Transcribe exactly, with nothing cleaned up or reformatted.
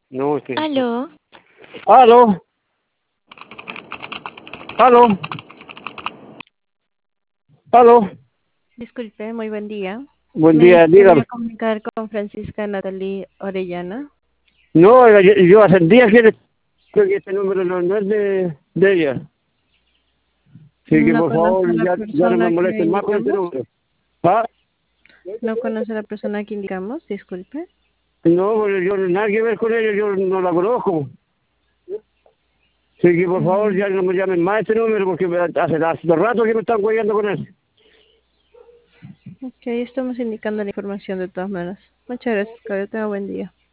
No, este. Aló, Aló, aló, aló. disculpe, muy buen día. Buen ¿Me día, dígame. podría comunicar con Francisca Natalie Orellana? No, oiga, yo, yo hace días que le- que este número no, no es de, de ella. Sí, que ¿No por conoce favor a la ya, ya no me persona que molesten más con este indicamos? número. ¿Ah? ¿No conoce a la persona que indicamos? Disculpe. No, yo nada que ver con ella, yo no la conozco. Sí, que por favor Mm, ya no me llamen más este número porque me- hace, hace rato que me están guayando con él. ok, estamos indicando la información de todas maneras. Muchas gracias, que tenga buen día.